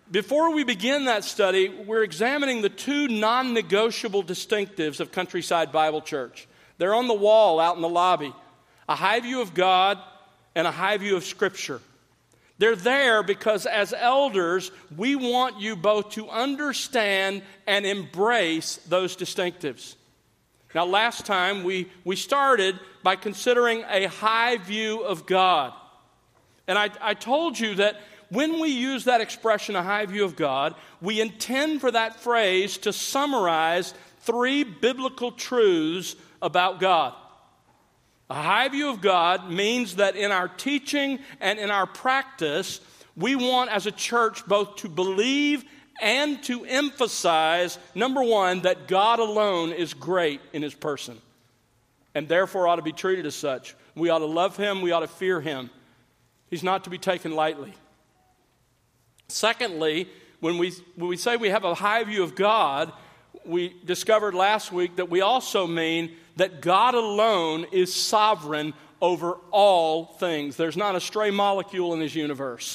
Before we begin that study, we're examining the two non-negotiable distinctives of Countryside Bible Church. They're on the wall out in the lobby. A high view of God and a high view of Scripture. They're there because as elders, we want you both to understand and embrace those distinctives. Now, last time we started by considering a high view of God. And I told you that when we use that expression, a high view of God, we intend for that phrase to summarize three biblical truths about God. A high view of God means that in our teaching and in our practice, we want as a church both to believe and to emphasize, number one, that God alone is great in His person and therefore ought to be treated as such. We ought to love Him, we ought to fear Him. He's not to be taken lightly. Secondly, when we say we have a high view of God, we discovered last week that we also mean that God alone is sovereign over all things. There's not a stray molecule in His universe.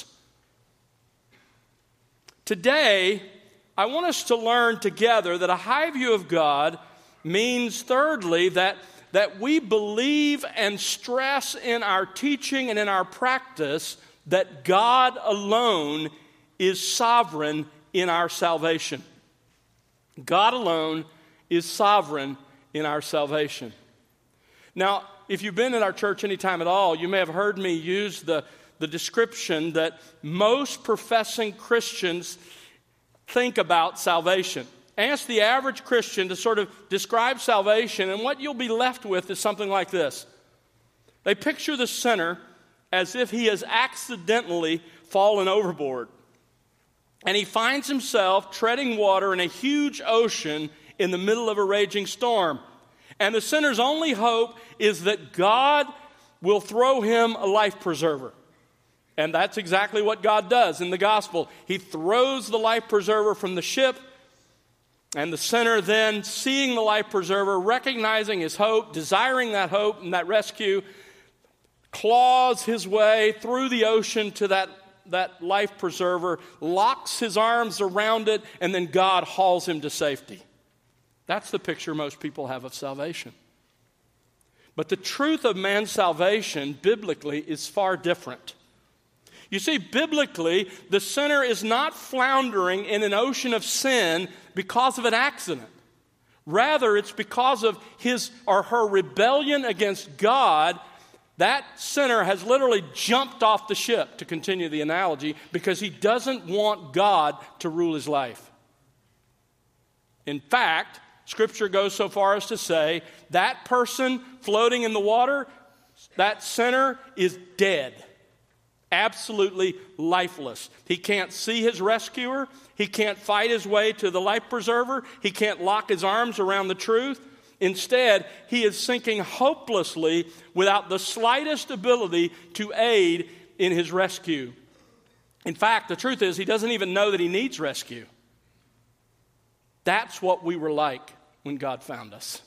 Today, I want us to learn together that a high view of God means, thirdly, that we believe and stress in our teaching and in our practice that God alone is sovereign in our salvation. God alone is sovereign in our salvation. Now, if you've been in our church any time at all, you may have heard me use the description that most professing Christians think about salvation. Ask the average Christian to sort of describe salvation, and what you'll be left with is something like this. They picture the sinner as if he has accidentally fallen overboard, and he finds himself treading water in a huge ocean in the middle of a raging storm. And the sinner's only hope is that God will throw him a life preserver. And that's exactly what God does in the gospel. He throws the life preserver from the ship, and the sinner then, seeing the life preserver, recognizing his hope, desiring that hope and that rescue, claws his way through the ocean to that life preserver, locks his arms around it, and then God hauls him to safety. That's the picture most people have of salvation. But the truth of man's salvation, biblically, is far different. You see, biblically, the sinner is not floundering in an ocean of sin because of an accident. Rather, it's because of his or her rebellion against God. That sinner has literally jumped off the ship, to continue the analogy, because he doesn't want God to rule his life. In fact, Scripture goes so far as to say that person floating in the water, that sinner is dead. Absolutely lifeless. He can't see his rescuer. He can't fight his way to the life preserver. He can't lock his arms around the truth. Instead, he is sinking hopelessly without the slightest ability to aid in his rescue. In fact, the truth is he doesn't even know that he needs rescue. That's what we were like when God found us.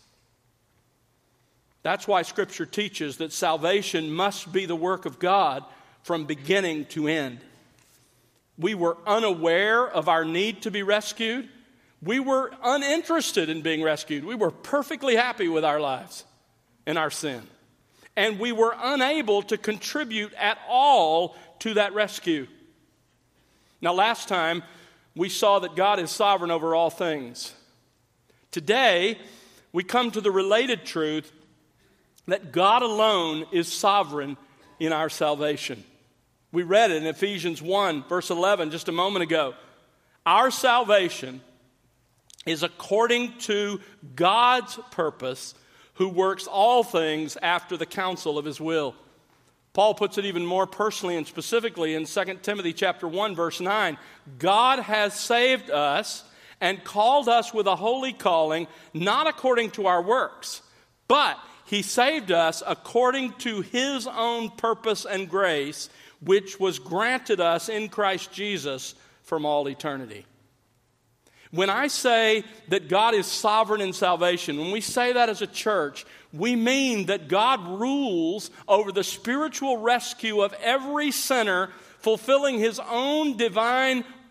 That's why Scripture teaches that salvation must be the work of God from beginning to end. We were unaware of our need to be rescued. We were uninterested in being rescued. We were perfectly happy with our lives and our sin. And we were unable to contribute at all to that rescue. Now, last time, we saw that God is sovereign over all things. Today, we come to the related truth that God alone is sovereign in our salvation. We read it in Ephesians 1, verse 11, just a moment ago. Our salvation is according to God's purpose, who works all things after the counsel of His will. Paul puts it even more personally and specifically in 2 Timothy chapter 1, verse 9. God has saved us and called us with a holy calling, not according to our works, but He saved us according to His own purpose and grace, which was granted us in Christ Jesus from all eternity. When I say that God is sovereign in salvation, when we say that as a church, we mean that God rules over the spiritual rescue of every sinner, fulfilling His own divine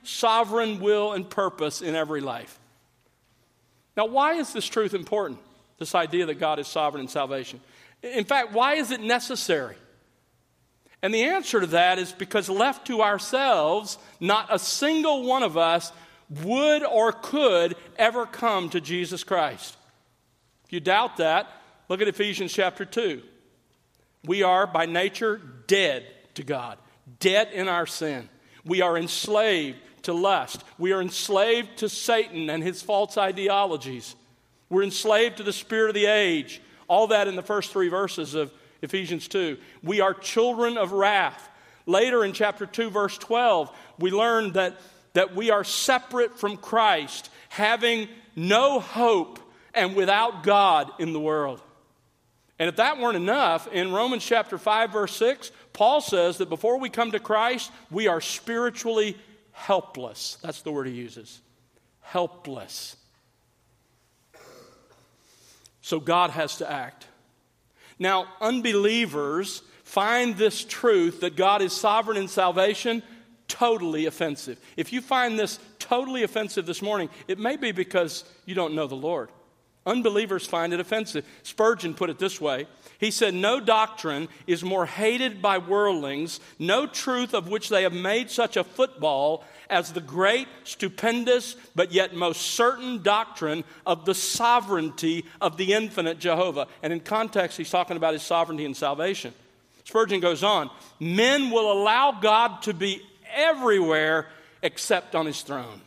sovereign will and purpose in every life. Now, why is this truth important, this idea that God is sovereign in salvation? In fact, why is it necessary? And the answer to that is because left to ourselves, not a single one of us would or could ever come to Jesus Christ. If you doubt that, look at Ephesians chapter 2. We are by nature dead to God, dead in our sin. We are enslaved to lust. We are enslaved to Satan and his false ideologies. We're enslaved to the spirit of the age. All that in the first 3 verses of Ephesians 2. We are children of wrath. Later in chapter 2, verse 12, we learn that we are separate from Christ, having no hope and without God in the world. And if that weren't enough, in Romans chapter 5, verse 6, Paul says that before we come to Christ, we are spiritually helpless. That's the word he uses. Helpless. So God has to act. Now, unbelievers find this truth that God is sovereign in salvation totally offensive. If you find this totally offensive this morning, it may be because you don't know the Lord. Unbelievers find it offensive. Spurgeon put it this way. He said, "No doctrine is more hated by worldlings, no truth of which they have made such a football as the great, stupendous, but yet most certain doctrine of the sovereignty of the infinite Jehovah." And in context, he's talking about his sovereignty and salvation. Spurgeon goes on, "Men will allow God to be everywhere except on his throne."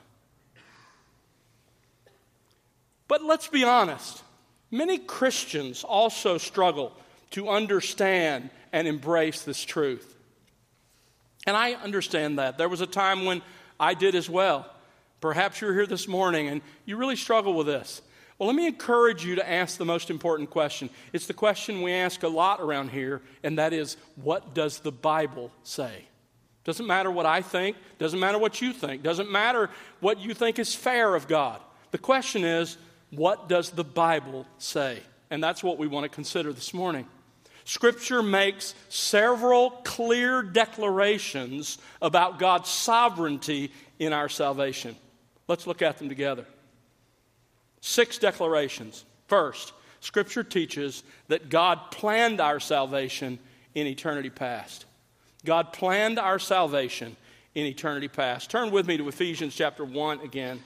But let's be honest, many Christians also struggle to understand and embrace this truth. And I understand that. There was a time when I did as well. Perhaps you're here this morning and you really struggle with this. Well, let me encourage you to ask the most important question. It's the question we ask a lot around here, and that is, what does the Bible say? Doesn't matter what I think, doesn't matter what you think, doesn't matter what you think is fair of God. The question is, what does the Bible say? And that's what we want to consider this morning. Scripture makes several clear declarations about God's sovereignty in our salvation. Let's look at them together. 6 declarations. First, Scripture teaches that God planned our salvation in eternity past. God planned our salvation in eternity past. Turn with me to Ephesians chapter 1 again.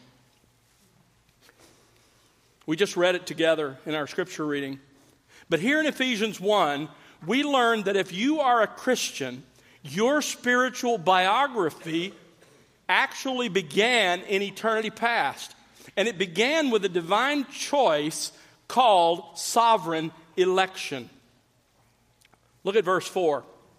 We just read it together in our scripture reading. But here in Ephesians 1, we learn that if you are a Christian, your spiritual biography actually began in eternity past. And it began with a divine choice called sovereign election. Look at verse 4.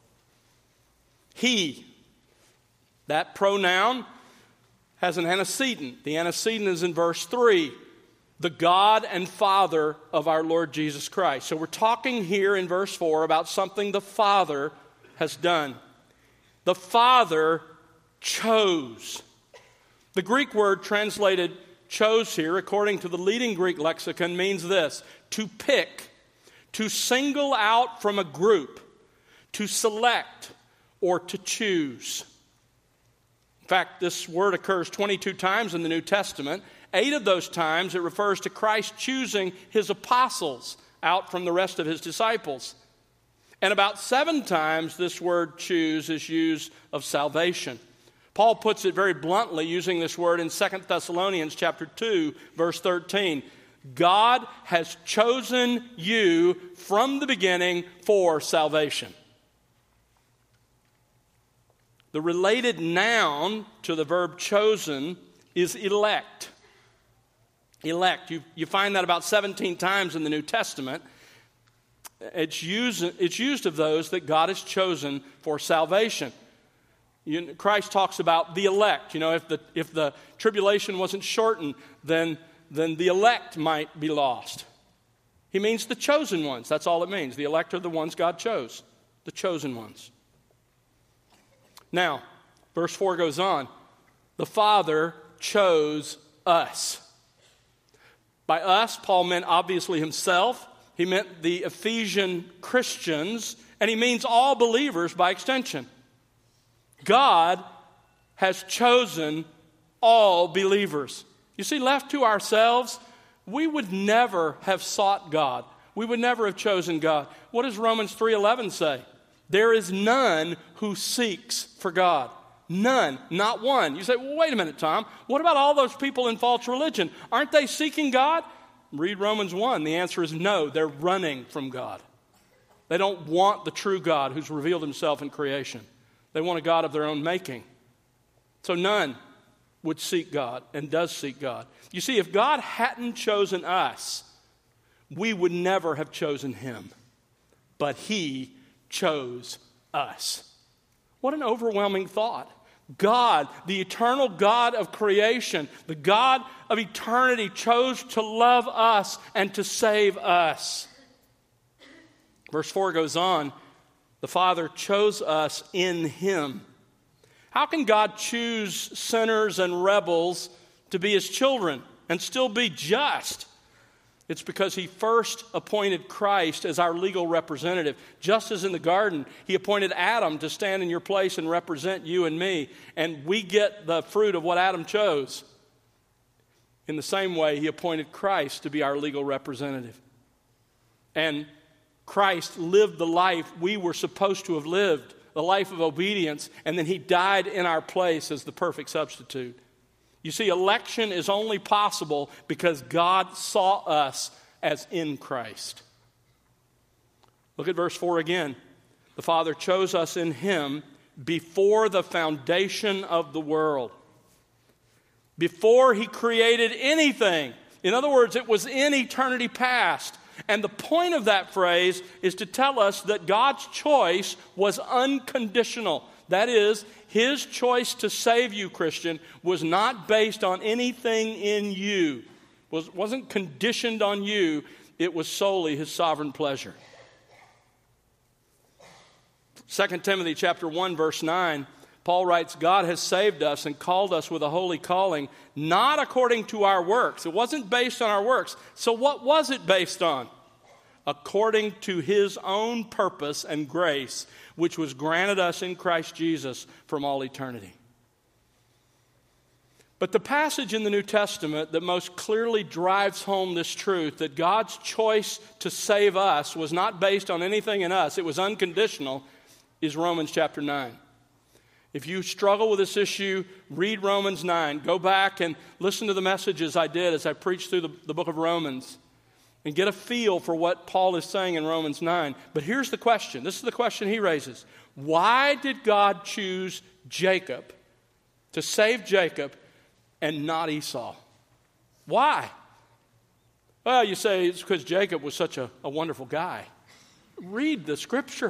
He, that pronoun has an antecedent. The antecedent is in verse 3. The God and Father of our Lord Jesus Christ. So we're talking here in verse 4 about something the Father has done. The Father chose. The Greek word translated chose here, according to the leading Greek lexicon, means this: to pick, to single out from a group, to select, or to choose. In fact, this word occurs 22 times in the New Testament. 8 of those times it refers to Christ choosing his apostles out from the rest of his disciples. And about 7 times this word choose is used of salvation. Paul puts it very bluntly using this word in 2 Thessalonians chapter 2, verse 13. God has chosen you from the beginning for salvation. The related noun to the verb chosen is elect. Elect. You find that about 17 times in the New Testament. It's used of those that God has chosen for salvation. Christ talks about the elect. You know, if the tribulation wasn't shortened, then the elect might be lost. He means the chosen ones. That's all it means. The elect are the ones God chose. The chosen ones. Now, verse 4 goes on. The Father chose us. By us, Paul meant obviously himself. He meant the Ephesian Christians, and he means all believers by extension. God has chosen all believers. You see, left to ourselves, we would never have sought God. We would never have chosen God. What does Romans 3:11 say? There is none who seeks for God. None, not one. You say, well, wait a minute, Tom. What about all those people in false religion? Aren't they seeking God? Read Romans 1. The answer is no. They're running from God. They don't want the true God who's revealed himself in creation. They want a God of their own making. So none would seek God and does seek God. You see, if God hadn't chosen us, we would never have chosen him. But he chose us. What an overwhelming thought. God, the eternal God of creation, the God of eternity, chose to love us and to save us. Verse 4 goes on, the Father chose us in him. How can God choose sinners and rebels to be his children and still be just? It's because he first appointed Christ as our legal representative. Just as in the garden, he appointed Adam to stand in your place and represent you and me, and we get the fruit of what Adam chose. In the same way, he appointed Christ to be our legal representative. And Christ lived the life we were supposed to have lived, the life of obedience, and then he died in our place as the perfect substitute. You see, election is only possible because God saw us as in Christ. Look at verse 4 again. The Father chose us in him before the foundation of the world. Before he created anything. In other words, it was in eternity past. And the point of that phrase is to tell us that God's choice was unconditional. That is, his choice to save you, Christian, was not based on anything in you. Wasn't conditioned on you. It was solely his sovereign pleasure. 2 Timothy chapter 1, verse 9, Paul writes, God has saved us and called us with a holy calling, not according to our works. It wasn't based on our works. So what was it based on? According to his own purpose and grace, which was granted us in Christ Jesus from all eternity. But the passage in the New Testament that most clearly drives home this truth, that God's choice to save us was not based on anything in us, it was unconditional, is Romans chapter 9. If you struggle with this issue, read Romans 9. Go back and listen to the messages I did as I preached through the book of Romans and get a feel for what Paul is saying in Romans 9. But here's the question. This is the question he raises. Why did God choose Jacob to save Jacob and not Esau? Why? Well, you say it's because Jacob was such a wonderful guy. Read the scripture.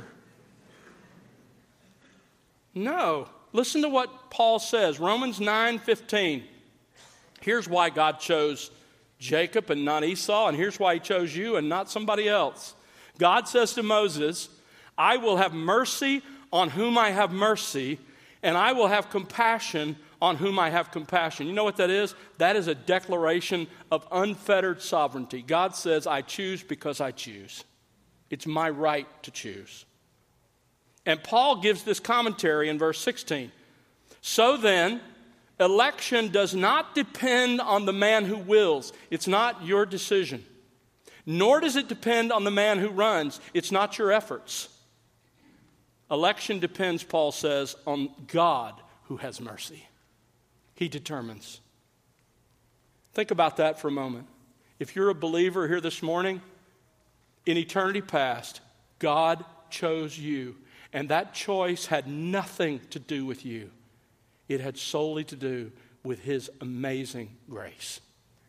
No. Listen to what Paul says. Romans 9:15. Here's why God chose Jacob and not Esau, and here's why he chose you and not somebody else. God says to Moses, I will have mercy on whom I have mercy, and I will have compassion on whom I have compassion. You know what that is? That is a declaration of unfettered sovereignty. God says, I choose because I choose. It's my right to choose. And Paul gives this commentary in verse 16. So then, election does not depend on the man who wills. It's not your decision. Nor does it depend on the man who runs. It's not your efforts. Election depends, Paul says, on God who has mercy. He determines. Think about that for a moment. If you're a believer here this morning, in eternity past, God chose you. And that choice had nothing to do with you. It had solely to do with his amazing grace.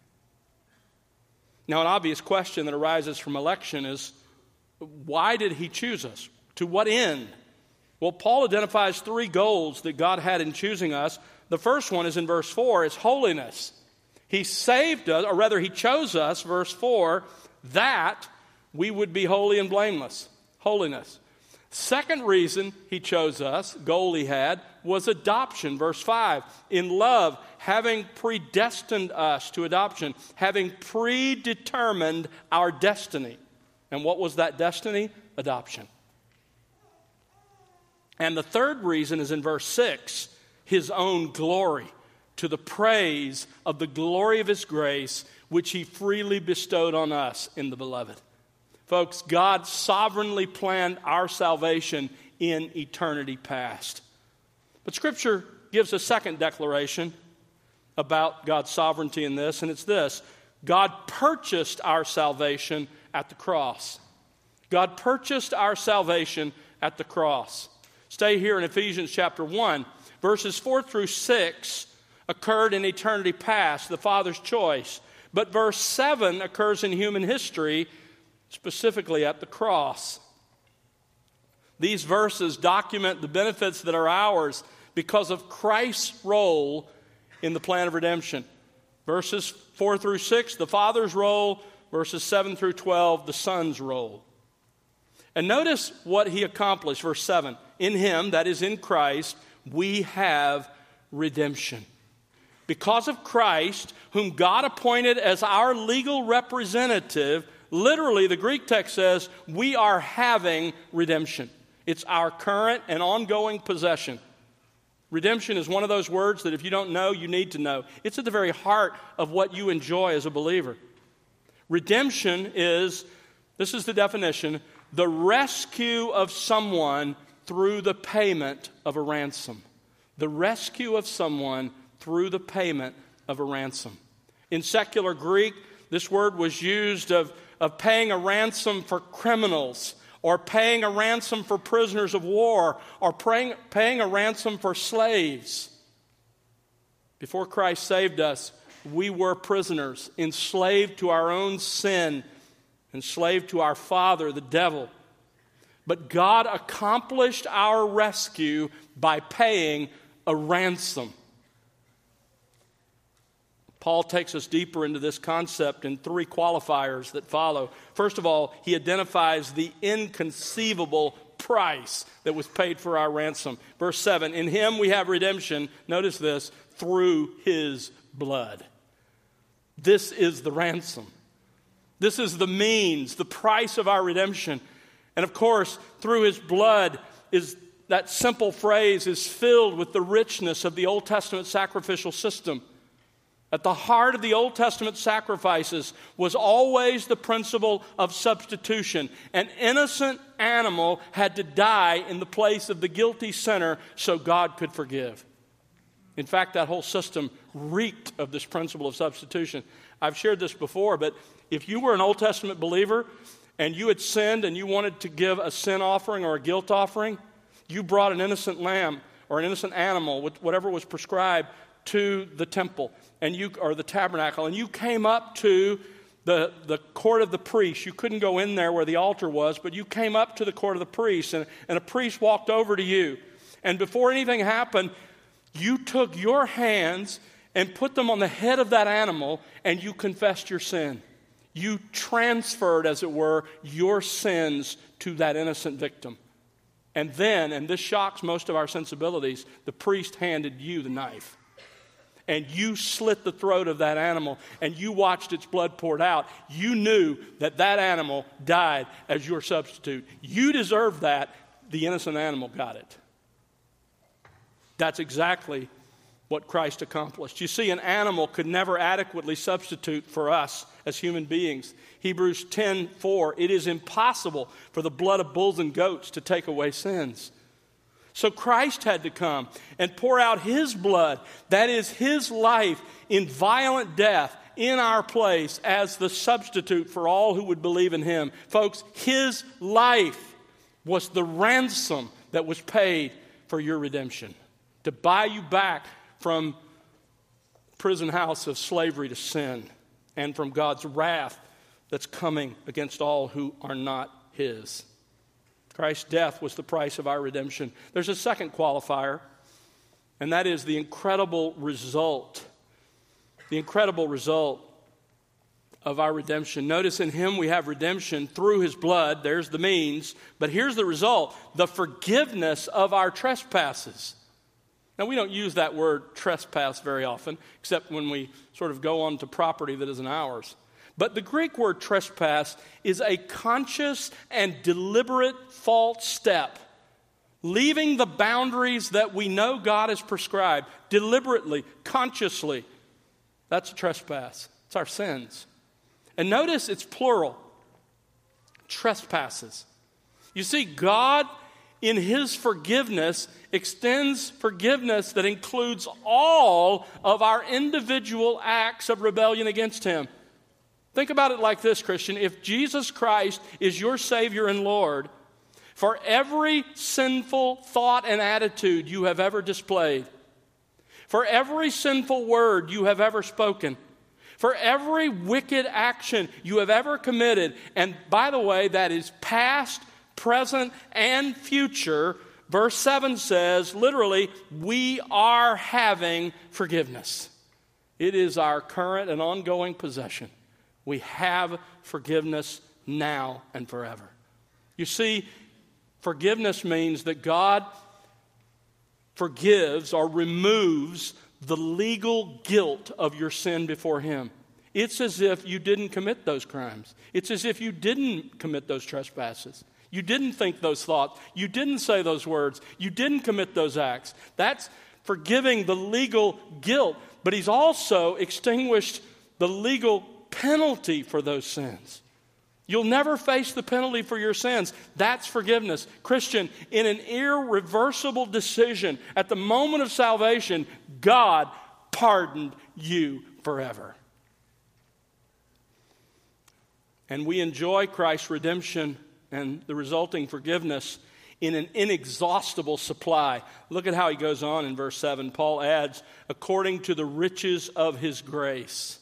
Now, an obvious question that arises from election is, why did he choose us? To what end? Well, Paul identifies three goals that God had in choosing us. The first one is in verse 4, is holiness. He saved us, or rather he chose us, verse 4, that we would be holy and blameless. Holiness. Second reason he chose us, goal he had, was adoption. Verse 5, in love, having predestined us to adoption, having predetermined our destiny. And what was that destiny? Adoption. And the third reason is in verse 6, his own glory. to the praise of the glory of His grace, which He freely bestowed on us in the Beloved. Folks, God sovereignly planned our salvation in eternity past. But Scripture gives a second declaration about God's sovereignty in this, and it's this: God purchased our salvation at the cross. God purchased our salvation at the cross. Stay here in Ephesians chapter 1. Verses 4 through 6 occurred in eternity past, the Father's choice. But verse 7 occurs in human history, specifically at the cross. These verses document the benefits that are ours because of Christ's role in the plan of redemption. Verses 4 through 6, the Father's role. Verses 7 through 12, the Son's role. And notice what He accomplished. Verse 7, in Him, that is in Christ, we have redemption. Because of Christ, whom God appointed as our legal representative, literally the Greek text says, we are having redemption. It's our current and ongoing possession. Redemption is one of those words that if you don't know, you need to know. It's at the very heart of what you enjoy as a believer. Redemption is, this is the definition, the rescue of someone through the payment of a ransom. The rescue of someone through the payment of a ransom. In secular Greek, this word was used of paying a ransom for criminals, or paying a ransom for prisoners of war, or paying a ransom for slaves. Before Christ saved us, we were prisoners, enslaved to our own sin, enslaved to our father, the devil. But God accomplished our rescue by paying a ransom. Paul takes us deeper into this concept in three qualifiers that follow. First of all, he identifies the inconceivable price that was paid for our ransom. Verse 7, in Him we have redemption, notice this, through His blood. This is the ransom. This is the means, the price of our redemption. And of course, through His blood is that simple phrase is filled with the richness of the Old Testament sacrificial system. At the heart of the Old Testament sacrifices was always the principle of substitution. An innocent animal had to die in the place of the guilty sinner so God could forgive. In fact, that whole system reeked of this principle of substitution. I've shared this before, but if you were an Old Testament believer and you had sinned and you wanted to give a sin offering or a guilt offering, you brought an innocent lamb or an innocent animal, whatever was prescribed, to the temple or the tabernacle, and you came up to the court of the priest. You couldn't go in there where the altar was, but you came up to the court of the priest, and a priest walked over to you. And before anything happened, you took your hands and put them on the head of that animal, and you confessed your sin. You transferred, as it were, your sins to that innocent victim. And then, and this shocks most of our sensibilities, the priest handed you the knife. And you slit the throat of that animal, and you watched its blood poured out. You knew that that animal died as your substitute. You deserved that. The innocent animal got it. That's exactly what Christ accomplished. You see, an animal could never adequately substitute for us as human beings. Hebrews 10:4, it is impossible for the blood of bulls and goats to take away sins. So Christ had to come and pour out His blood, that is His life in violent death in our place as the substitute for all who would believe in Him. Folks, His life was the ransom that was paid for your redemption, to buy you back from prison house of slavery to sin and from God's wrath that's coming against all who are not His. Christ's death was the price of our redemption. There's a second qualifier, and that is the incredible result. The incredible result of our redemption. Notice in Him we have redemption through His blood. There's the means. But here's the result: the forgiveness of our trespasses. Now, we don't use that word trespass very often, except when we sort of go on to property that isn't ours. But the Greek word trespass is a conscious and deliberate false step, leaving the boundaries that we know God has prescribed, deliberately, consciously, that's a trespass. It's our sins. And notice it's plural. Trespasses. You see, God, in His forgiveness, extends forgiveness that includes all of our individual acts of rebellion against Him. Think about it like this, Christian. If Jesus Christ is your Savior and Lord, for every sinful thought and attitude you have ever displayed, for every sinful word you have ever spoken, for every wicked action you have ever committed, and by the way, that is past, present, and future, verse 7 says, literally, we are having forgiveness. It is our current and ongoing possession. We have forgiveness now and forever. You see, forgiveness means that God forgives or removes the legal guilt of your sin before Him. It's as if you didn't commit those crimes. It's as if you didn't commit those trespasses. You didn't think those thoughts. You didn't say those words. You didn't commit those acts. That's forgiving the legal guilt. But He's also extinguished the legal penalty for those sins. You'll never face the penalty for your sins. That's forgiveness. Christian, in an irreversible decision at the moment of salvation, God pardoned you forever. And we enjoy Christ's redemption and the resulting forgiveness in an inexhaustible supply. Look at how he goes on in verse 7. Paul adds, according to the riches of His grace.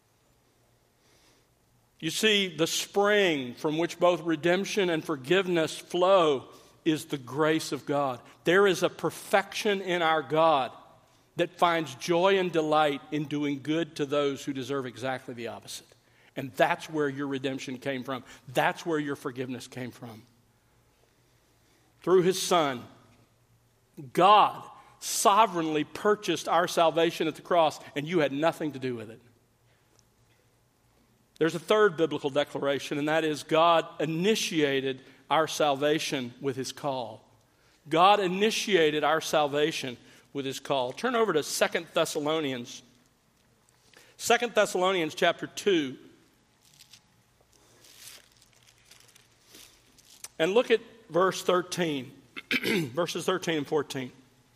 You see, the spring from which both redemption and forgiveness flow is the grace of God. There is a perfection in our God that finds joy and delight in doing good to those who deserve exactly the opposite. And that's where your redemption came from. That's where your forgiveness came from. Through His Son, God sovereignly purchased our salvation at the cross, and you had nothing to do with it. There's a third biblical declaration, and that is God initiated our salvation with His call. God initiated our salvation with His call. Turn over to 2 Thessalonians. 2 Thessalonians chapter 2. And look at verse 13, verses 13 and 14.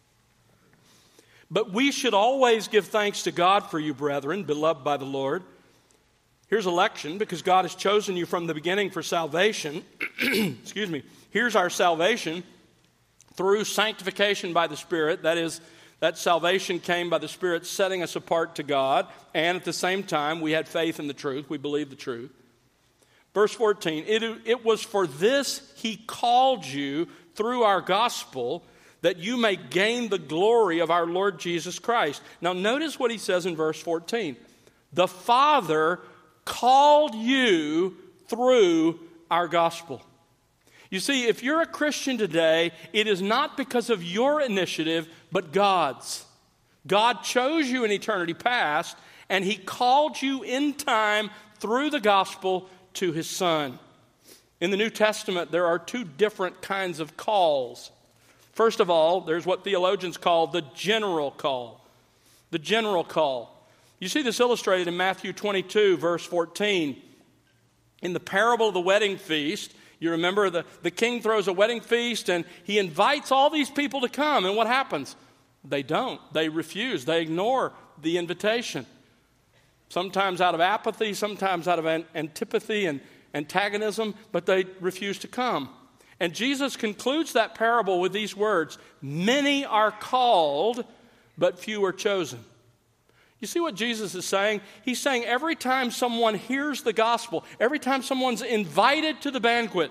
But we should always give thanks to God for you, brethren, beloved by the Lord. Here's election, because God has chosen you from the beginning for salvation. Excuse me. Here's our salvation through sanctification by the Spirit. That is, that salvation came by the Spirit setting us apart to God. And at the same time, we had faith in the truth. We believed the truth. Verse 14, it was for this He called you through our gospel, that you may gain the glory of our Lord Jesus Christ. Now notice what he says in verse 14. The Father called you through our gospel. You see, if you're a Christian today, it is not because of your initiative, but God's. God chose you in eternity past, and He called you in time through the gospel to His Son. In the New Testament, there are two different kinds of calls. First of all, there's what theologians call the general call. The general call. You see this illustrated in Matthew 22, verse 14. In the parable of the wedding feast, you remember the king throws a wedding feast and he invites all these people to come. And what happens? They don't. They refuse. They ignore the invitation. Sometimes out of apathy, sometimes out of antipathy and antagonism, but they refuse to come. And Jesus concludes that parable with these words, many are called, but few are chosen. You see what Jesus is saying? He's saying every time someone hears the gospel, every time someone's invited to the banquet,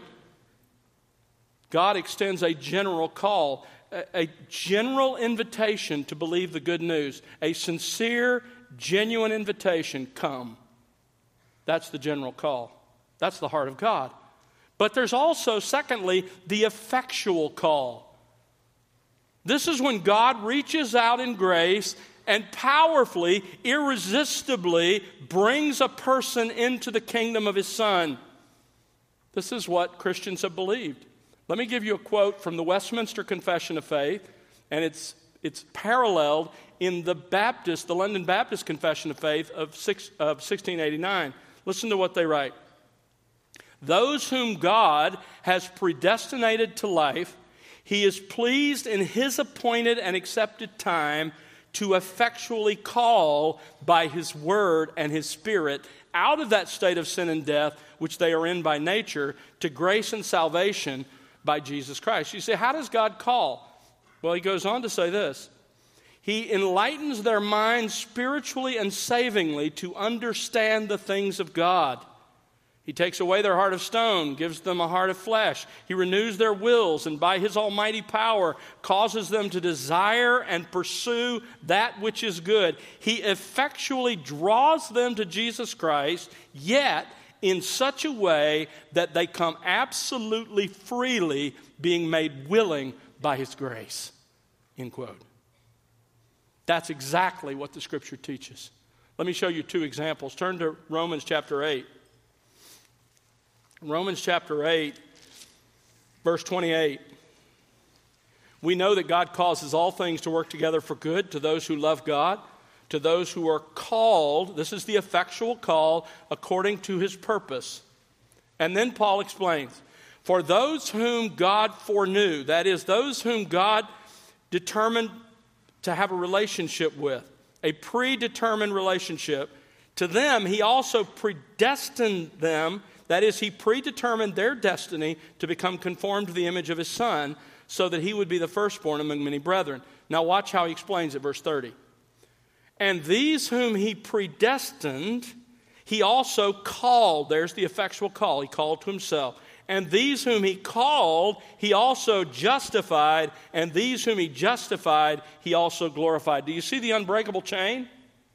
God extends a general call, a general invitation to believe the good news, a sincere, genuine invitation, come. That's the general call. That's the heart of God. But there's also, secondly, the effectual call. This is when God reaches out in grace and powerfully, irresistibly brings a person into the kingdom of His Son. This is what Christians have believed. Let me give you a quote from the Westminster Confession of Faith, and it's paralleled in the London Baptist Confession of Faith of 1689. Listen to what they write. Those whom God has predestinated to life, he is pleased in his appointed and accepted time to effectually call by his word and his Spirit out of that state of sin and death which they are in by nature to grace and salvation by Jesus Christ. You say, how does God call? Well, he goes on to say this. He enlightens their minds spiritually and savingly to understand the things of God. He takes away their heart of stone, gives them a heart of flesh. He renews their wills, and by his almighty power causes them to desire and pursue that which is good. He effectually draws them to Jesus Christ, yet in such a way that they come absolutely freely, being made willing by his grace. End quote. That's exactly what the Scripture teaches. Let me show you two examples. Turn to Romans chapter 8. Romans chapter 8, verse 28. We know that God causes all things to work together for good to those who love God, to those who are called. This is the effectual call according to his purpose. And then Paul explains, for those whom God foreknew, that is, those whom God determined to have a relationship with, a predetermined relationship, to them he also predestined them. That is, he predetermined their destiny to become conformed to the image of his Son so that he would be the firstborn among many brethren. Now watch how he explains it, verse 30. And these whom he predestined, he also called. There's the effectual call. He called to himself. And these whom he called, he also justified. And these whom he justified, he also glorified. Do you see the unbreakable chain?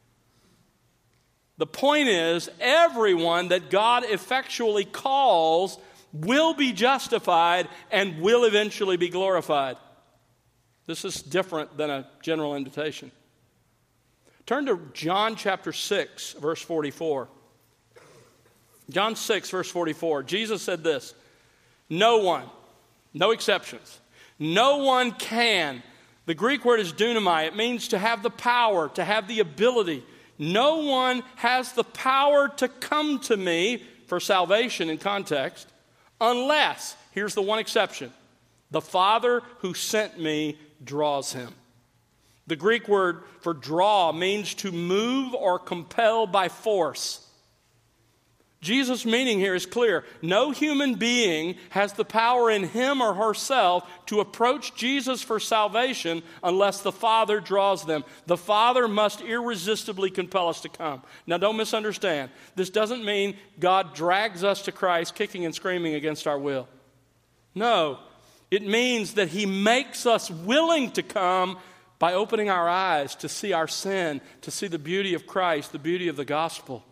The point is, everyone that God effectually calls will be justified and will eventually be glorified. This is different than a general invitation. Turn to John chapter 6, verse 44. John 6, verse 44. Jesus said this, no one, no exceptions, no one can. The Greek word is dunamai. It means to have the power, to have the ability. No one has the power to come to me for salvation in context unless, here's the one exception, the Father who sent me draws him. The Greek word for draw means to move or compel by force. Jesus' meaning here is clear. No human being has the power in him or herself to approach Jesus for salvation unless the Father draws them. The Father must irresistibly compel us to come. Now, don't misunderstand. This doesn't mean God drags us to Christ kicking and screaming against our will. No, it means that he makes us willing to come by opening our eyes to see our sin, to see the beauty of Christ, the beauty of the gospel.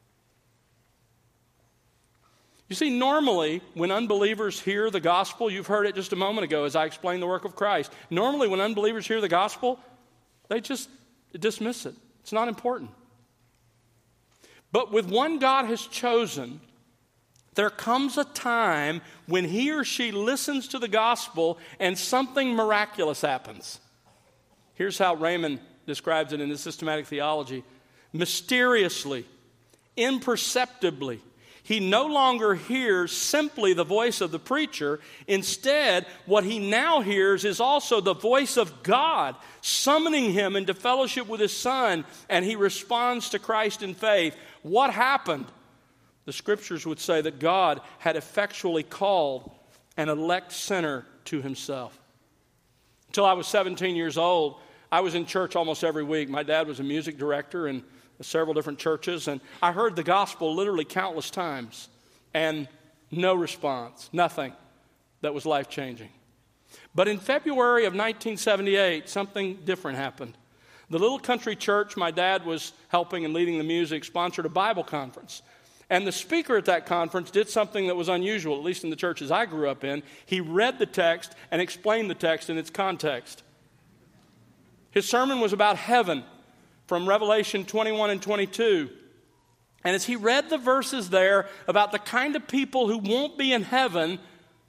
You see, normally, when unbelievers hear the gospel, you've heard it just a moment ago as I explained the work of Christ. Normally, when unbelievers hear the gospel, they just dismiss it. It's not important. But with one God has chosen, there comes a time when he or she listens to the gospel and something miraculous happens. Here's how Raymond describes it in his systematic theology. Mysteriously, imperceptibly, he no longer hears simply the voice of the preacher. Instead, what he now hears is also the voice of God summoning him into fellowship with his Son, and he responds to Christ in faith. What happened? The Scriptures would say that God had effectually called an elect sinner to himself. Until I was 17 years old, I was in church almost every week. My dad was a music director in several different churches, and I heard the gospel literally countless times, and no response, nothing that was life-changing. But in February of 1978, something different happened. The little country church my dad was helping and leading the music sponsored a Bible conference. And the speaker at that conference did something that was unusual, at least in the churches I grew up in. He read the text and explained the text in its context. His sermon was about heaven from Revelation 21 and 22. And as he read the verses there about the kind of people who won't be in heaven,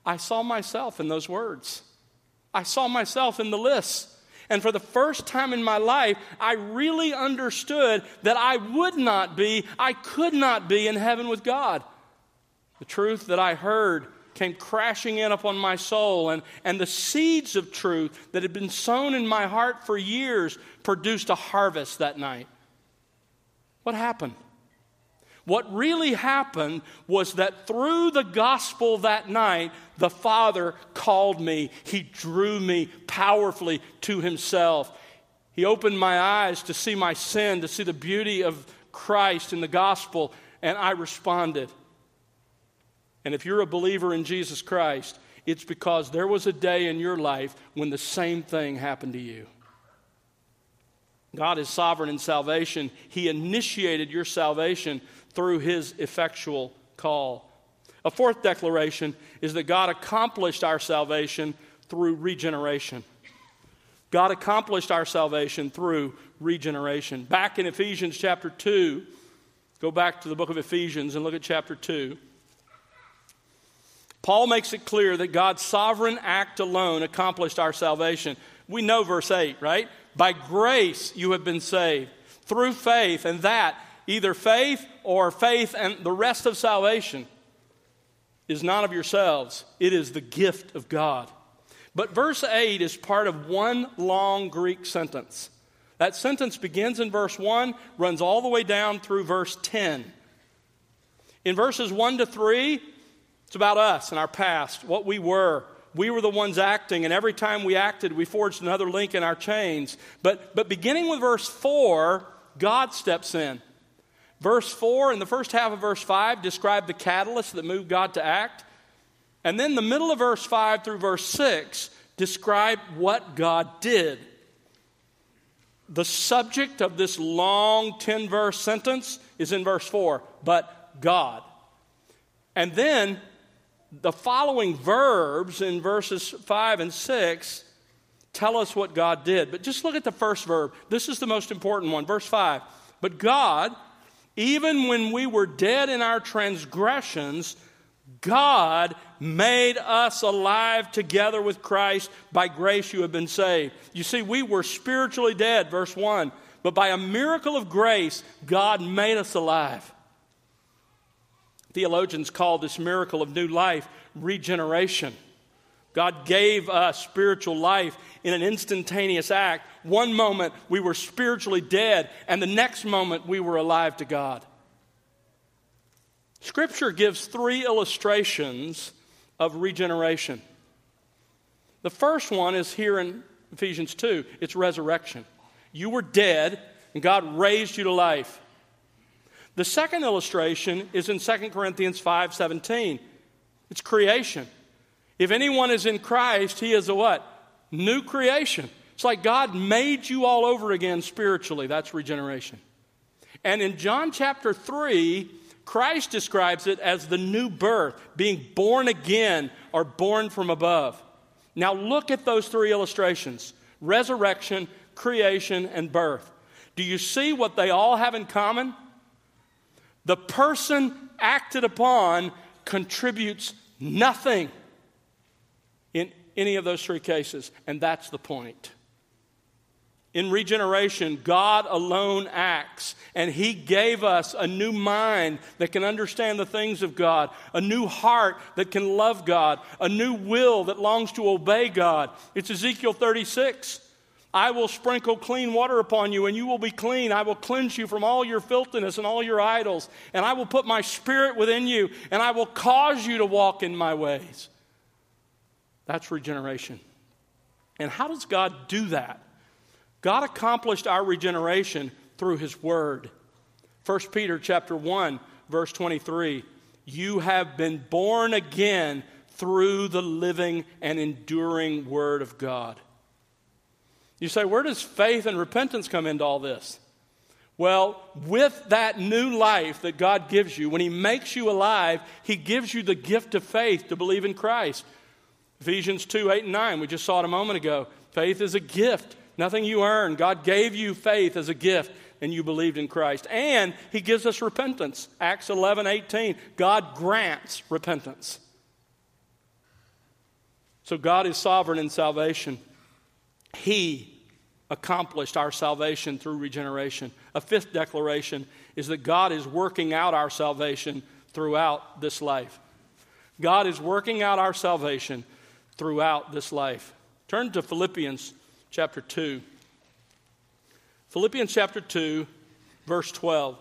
I saw myself in those words. I saw myself in the list. And for the first time in my life, I really understood that I could not be in heaven with God. The truth that I heard came crashing in upon my soul, and the seeds of truth that had been sown in my heart for years produced a harvest that night. What happened? What really happened was that through the gospel that night, the Father called me. He drew me powerfully to Himself. He opened my eyes to see my sin, to see the beauty of Christ in the gospel, and I responded. And if you're a believer in Jesus Christ, it's because there was a day in your life when the same thing happened to you. God is sovereign in salvation. He initiated your salvation through His effectual call. A fourth declaration is that God accomplished our salvation through regeneration. God accomplished our salvation through regeneration. Back in Ephesians chapter 2, go back to the book of Ephesians and look at chapter 2. Paul makes it clear that God's sovereign act alone accomplished our salvation. We know verse 8, right? By grace you have been saved through faith, and that either faith or faith and the rest of salvation is not of yourselves. It is the gift of God. But verse 8 is part of one long Greek sentence. That sentence begins in verse 1, runs all the way down through verse 10. In verses 1 to 3, it's about us and our past, what we were. We were the ones acting, and every time we acted, we forged another link in our chains. But beginning with verse 4, God steps in. Verse 4 and the first half of verse 5 describe the catalyst that moved God to act. And then the middle of verse 5 through verse 6 describe what God did. The subject of this long 10-verse sentence is in verse 4, but God. And then the following verbs in verses 5 and 6 tell us what God did. But just look at the first verb. This is the most important one. Verse 5. But God, even when we were dead in our transgressions, God made us alive together with Christ. By grace you have been saved. You see, we were spiritually dead, verse 1. But by a miracle of grace, God made us alive. Theologians call this miracle of new life regeneration. God gave us spiritual life in an instantaneous act. One moment we were spiritually dead, and the next moment we were alive to God. Scripture gives 3 illustrations of regeneration. The first one is here in Ephesians 2. It's resurrection. You were dead, and God raised you to life. The second illustration is in 2 Corinthians 5:17. It's creation. If anyone is in Christ, he is a what? New creation. It's like God made you all over again spiritually. That's regeneration. And in John chapter 3, Christ describes it as the new birth, being born again or born from above. Now look at those 3 illustrations: resurrection, creation, and birth. Do you see what they all have in common? The person acted upon contributes nothing in any of those 3 cases, and that's the point. In regeneration, God alone acts, and He gave us a new mind that can understand the things of God, a new heart that can love God, a new will that longs to obey God. It's Ezekiel 36. I will sprinkle clean water upon you, and you will be clean. I will cleanse you from all your filthiness and all your idols. And I will put my spirit within you, and I will cause you to walk in my ways. That's regeneration. And how does God do that? God accomplished our regeneration through His Word. 1 Peter chapter 1, verse 23. You have been born again through the living and enduring Word of God. You say, where does faith and repentance come into all this? Well, with that new life that God gives you, when He makes you alive, He gives you the gift of faith to believe in Christ. Ephesians 2, 8 and 9, we just saw it a moment ago. Faith is a gift, nothing you earn. God gave you faith as a gift, and you believed in Christ. And He gives us repentance. Acts 11, 18, God grants repentance. So God is sovereign in salvation. He accomplished our salvation through regeneration. A fifth declaration is that God is working out our salvation throughout this life. God is working out our salvation throughout this life. Turn to Philippians chapter 2. Philippians chapter 2, verse 12.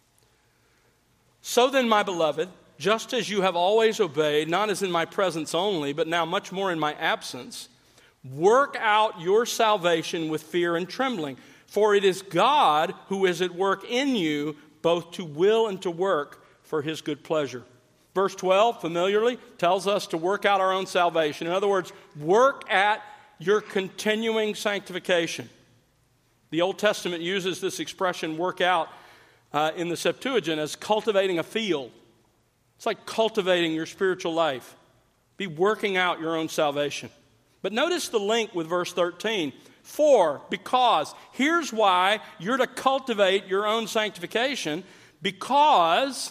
So then, my beloved, just as you have always obeyed, not as in my presence only, but now much more in my absence, work out your salvation with fear and trembling. For it is God who is at work in you, both to will and to work for his good pleasure. Verse 12, familiarly, tells us to work out our own salvation. In other words, work at your continuing sanctification. The Old Testament uses this expression, work out, in the Septuagint as cultivating a field. It's like cultivating your spiritual life. Be working out your own salvation. But notice the link with verse 13. For, because, here's why you're to cultivate your own sanctification. Because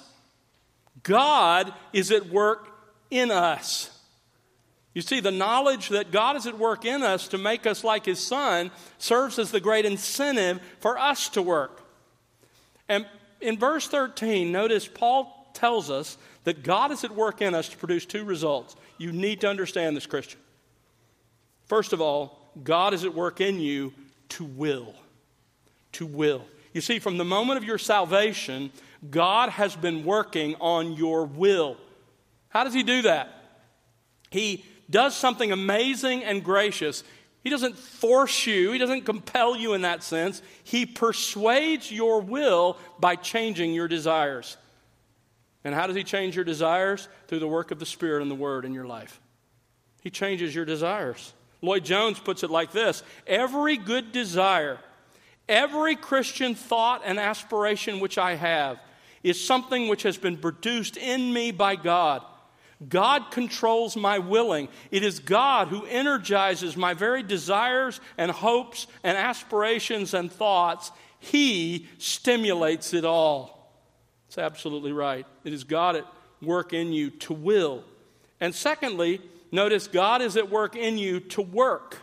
God is at work in us. You see, the knowledge that God is at work in us to make us like his Son serves as the great incentive for us to work. And in verse 13, notice Paul tells us that God is at work in us to produce two results. You need to understand this, Christian. First of all, God is at work in you to will. To will. You see, from the moment of your salvation, God has been working on your will. How does he do that? He does something amazing and gracious. He doesn't force you. He doesn't compel you in that sense. He persuades your will by changing your desires. And how does he change your desires? Through the work of the Spirit and the Word in your life. He changes your desires. Lloyd Jones puts it like this: every good desire, every Christian thought and aspiration which I have is something which has been produced in me by God. God controls my willing. It is God who energizes my very desires and hopes and aspirations and thoughts. He stimulates it all. It's absolutely right. It is God at work in you to will. And secondly, notice God is at work in you to work.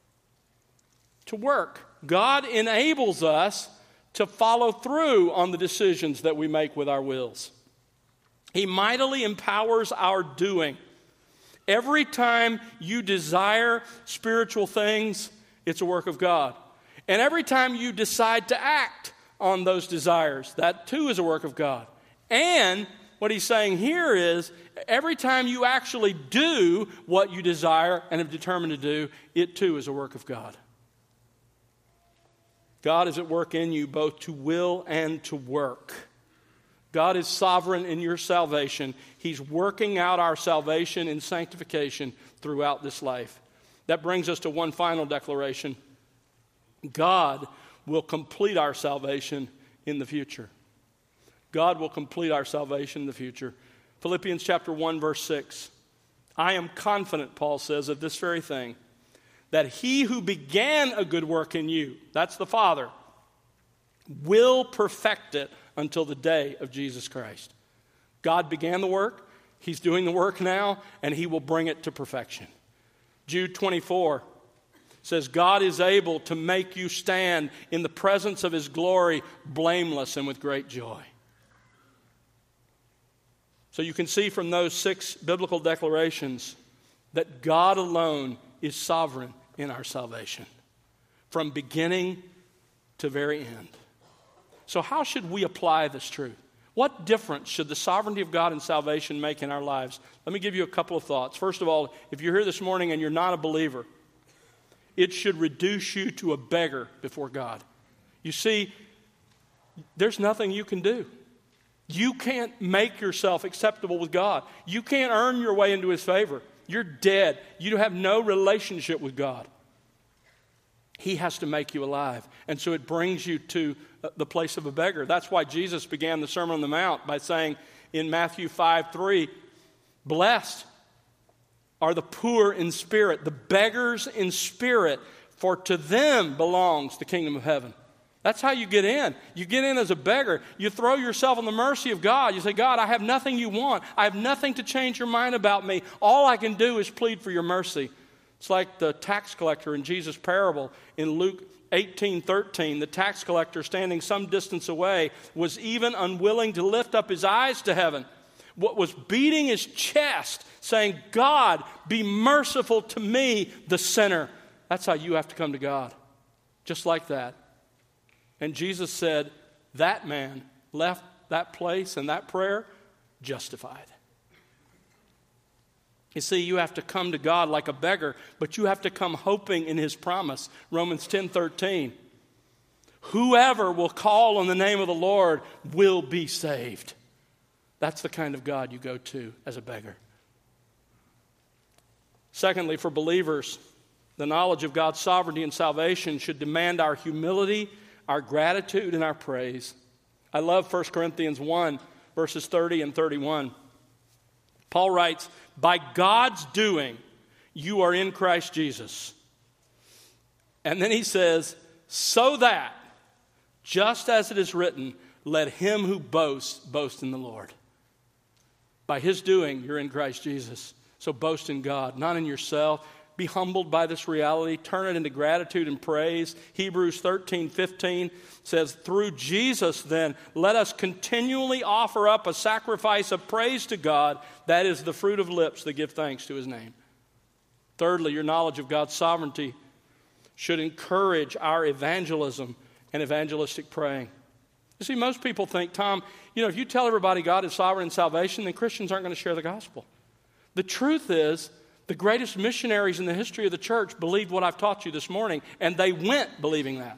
To work. God enables us to follow through on the decisions that we make with our wills. He mightily empowers our doing. Every time you desire spiritual things, it's a work of God. And every time you decide to act on those desires, that too is a work of God. And what he's saying here is, every time you actually do what you desire and have determined to do, it too is a work of God. God is at work in you both to will and to work. God is sovereign in your salvation. He's working out our salvation and sanctification throughout this life. That brings us to one final declaration. God will complete our salvation in the future. God will complete our salvation in the future. Philippians chapter 1, verse 6. I am confident, Paul says, of this very thing, that he who began a good work in you, that's the Father, will perfect it until the day of Jesus Christ. God began the work, he's doing the work now, and he will bring it to perfection. Jude 24 says, God is able to make you stand in the presence of his glory, blameless and with great joy. So you can see from those 6 biblical declarations that God alone is sovereign in our salvation, from beginning to very end. So how should we apply this truth? What difference should the sovereignty of God in salvation make in our lives? Let me give you a couple of thoughts. First of all, if you're here this morning and you're not a believer, it should reduce you to a beggar before God. You see, there's nothing you can do. You can't make yourself acceptable with God. You can't earn your way into his favor. You're dead. You have no relationship with God. He has to make you alive. And so it brings you to the place of a beggar. That's why Jesus began the Sermon on the Mount by saying in Matthew 5:3, blessed are the poor in spirit, the beggars in spirit, for to them belongs the kingdom of heaven. That's how you get in. You get in as a beggar. You throw yourself on the mercy of God. You say, God, I have nothing you want. I have nothing to change your mind about me. All I can do is plead for your mercy. It's like the tax collector in Jesus' parable in Luke 18:13. The tax collector, standing some distance away, was even unwilling to lift up his eyes to heaven. What was beating his chest, saying, God, be merciful to me, the sinner. That's how you have to come to God. Just like that. And Jesus said, that man left that place and that prayer justified. You see, you have to come to God like a beggar, but you have to come hoping in his promise. Romans 10:13. Whoever will call on the name of the Lord will be saved. That's the kind of God you go to as a beggar. Secondly, for believers, the knowledge of God's sovereignty and salvation should demand our humility, our gratitude, and our praise. I love 1 Corinthians 1, verses 30 and 31. Paul writes, by God's doing, you are in Christ Jesus. And then he says, so that, just as it is written, let him who boasts, boast in the Lord. By his doing, you're in Christ Jesus. So boast in God, not in yourself. Be humbled by this reality. Turn it into gratitude and praise. Hebrews 13:15 says, through Jesus, then, let us continually offer up a sacrifice of praise to God. That is the fruit of lips that give thanks to his name. Thirdly, your knowledge of God's sovereignty should encourage our evangelism and evangelistic praying. You see, most people think, Tom, if you tell everybody God is sovereign in salvation, then Christians aren't going to share the gospel. The truth is, the greatest missionaries in the history of the church believed what I've taught you this morning, and they went believing that.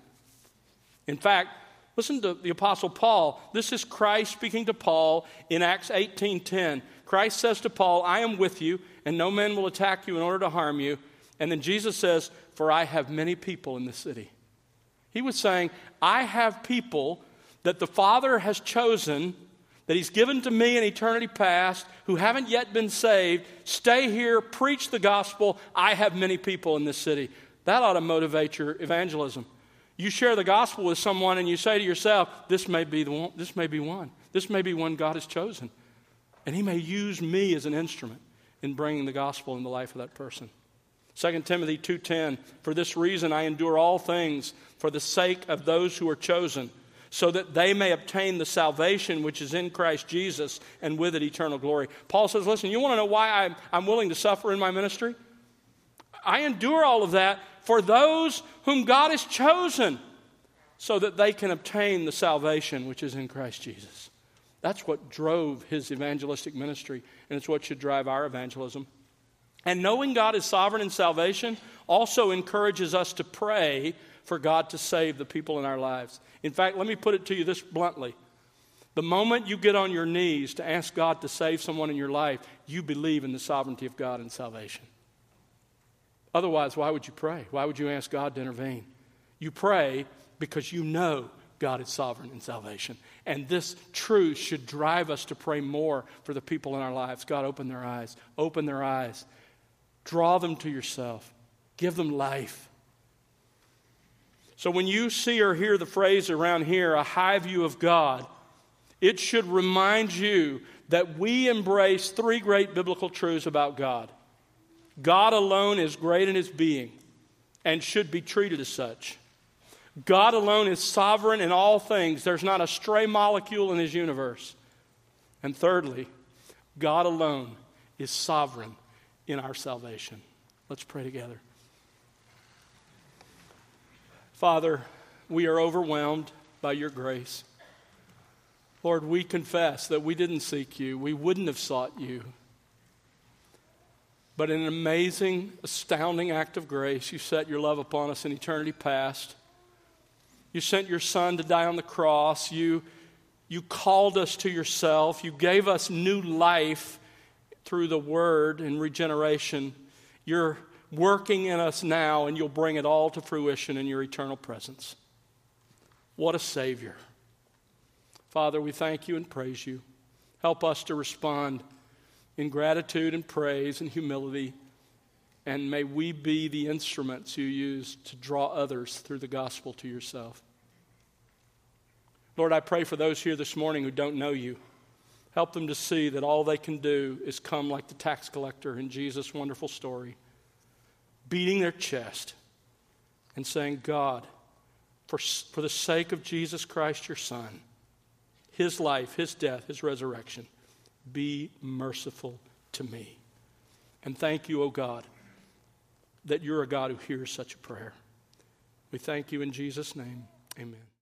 In fact, listen to the Apostle Paul. This is Christ speaking to Paul in Acts 18:10. Christ says to Paul, I am with you, and no man will attack you in order to harm you. And then Jesus says, for I have many people in the city. He was saying, I have people that the Father has chosen, that he's given to me in eternity past, who haven't yet been saved. Stay here, preach the gospel. I have many people in this city. That ought to motivate your evangelism. You share the gospel with someone and you say to yourself, this may be one. This may be one God has chosen. And he may use me as an instrument in bringing the gospel in the life of that person. 2 Timothy 2:10, for this reason I endure all things for the sake of those who are chosen, so that they may obtain the salvation which is in Christ Jesus, and with it eternal glory. Paul says, listen, you want to know why I'm willing to suffer in my ministry? I endure all of that for those whom God has chosen, so that they can obtain the salvation which is in Christ Jesus. That's what drove his evangelistic ministry, and it's what should drive our evangelism. And knowing God is sovereign in salvation also encourages us to pray for God to save the people in our lives. In fact, let me put it to you this bluntly. The moment you get on your knees to ask God to save someone in your life, you believe in the sovereignty of God and salvation. Otherwise, why would you pray? Why would you ask God to intervene? You pray because you know God is sovereign in salvation. And this truth should drive us to pray more for the people in our lives. God, open their eyes. Open their eyes. Draw them to yourself. Give them life. So when you see or hear the phrase around here, a high view of God, it should remind you that we embrace three great biblical truths about God. God alone is great in his being and should be treated as such. God alone is sovereign in all things. There's not a stray molecule in his universe. And thirdly, God alone is sovereign in our salvation. Let's pray together. Father, we are overwhelmed by your grace. Lord, we confess that we didn't seek you. We wouldn't have sought you. But in an amazing, astounding act of grace, you set your love upon us in eternity past. You sent your Son to die on the cross. You called us to yourself. You gave us new life through the Word and regeneration. You're working in us now, and you'll bring it all to fruition in your eternal presence. What a Savior. Father, we thank you and praise you. Help us to respond in gratitude and praise and humility. And may we be the instruments you use to draw others through the gospel to yourself. Lord, I pray for those here this morning who don't know you. Help them to see that all they can do is come like the tax collector in Jesus' wonderful story, beating their chest and saying, God, for the sake of Jesus Christ, your Son, his life, his death, his resurrection, be merciful to me. And thank you, O God, that you're a God who hears such a prayer. We thank you in Jesus' name. Amen.